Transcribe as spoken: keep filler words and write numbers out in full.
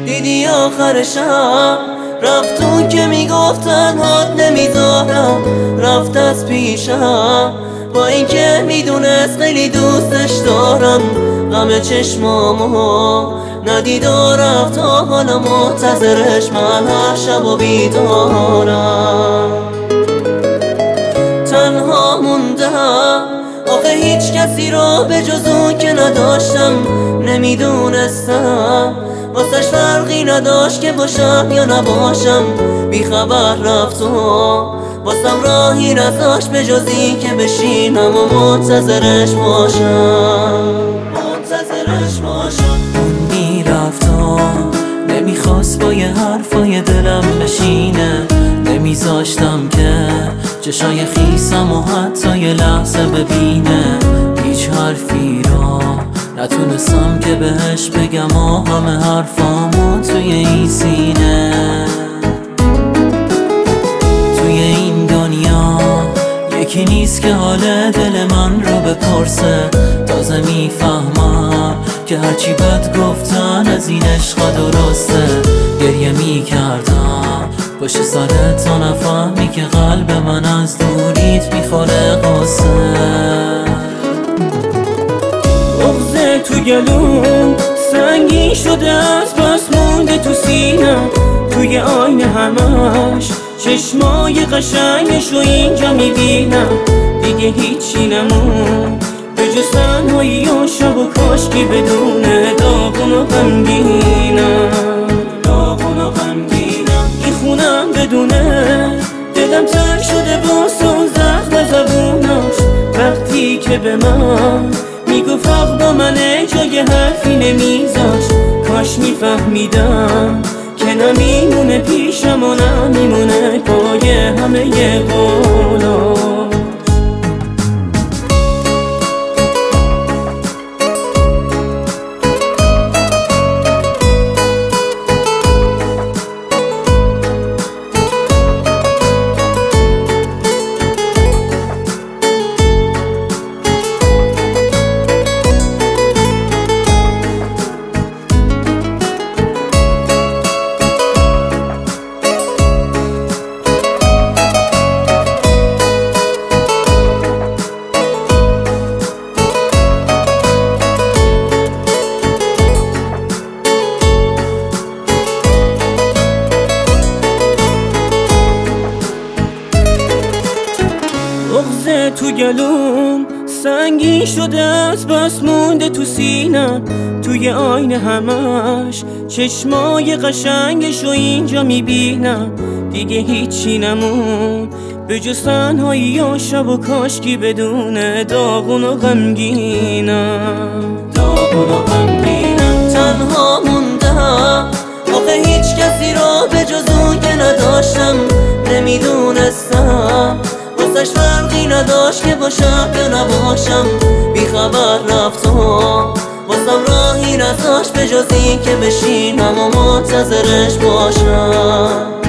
دیدی آخر شب رفت اون که میگفت تنهات نمیذارم، رفت از پیشم با اینکه میدونست خیلی دوستش دارم. غم چشمامو ندید و رفت تا حالا منتظرش من هر شب و بیدارم. تنها موندم آخه هیچ کسی رو به جز اون که نداشتم. نمیدونستم واسش فرقی نداشت که باشم یا نباشم. بی خبر رفت و واسم راهی نذاشت به جز این که بشینم و منتظرش باشم، منتظرش باشم. اون میرفت و نمیخواست با یه حرفای دلم بشینه. نمیذاشتم که چشای خیسم و حتی یه لحظه ببینه. هیچ حرفی رو نتونستم که بهش بگم و همه حرفامو توی این سینه. توی این دنیا یکی نیست که حال دل من رو بپرسه. تازه میفهمم که هرچی بد گفتن از این عشقا درسته. گریه میکردم پشت سرت تا نفهمی که قلب من از دوریت میخوره قصه. بغضه تو گلوم سنگین شده از بس مونده تو سینم. توی آینه همش چشمای قشنگش رو اینجا میبینم. دیگه هیچی نمون به جز تنهایی و شب و کاشکی بدونه داغون و غمگینم، داغون و غمگینم. این خونم بدونه دلم تنگ شده باز و زخم زبوناش. وقتی که به من میگفت حق با منه جای حرفی نمیذاش. کاش میفهمیدم که نمیمونه پیشم و نمیمونه پای همه ی قولاش. بغضه تو گلوم سنگین شده از بس مونده تو سینم. توی آینه همش چشمای قشنگش رو اینجا میبینم. دیگه هیچی نمون به جز تنهایی و شب و کاشکی بدونه داغون و غمگینم، داغون و غمگینم. تنها موندم آخه هیچ کسی رو به جز اون که نداشتم. نمیدونستم واسش فرقی نداشت که باشم یا نباشم. بی خبر رفت و واسم راهی نذاشت به جز این که بشینم و منتظرش باشم.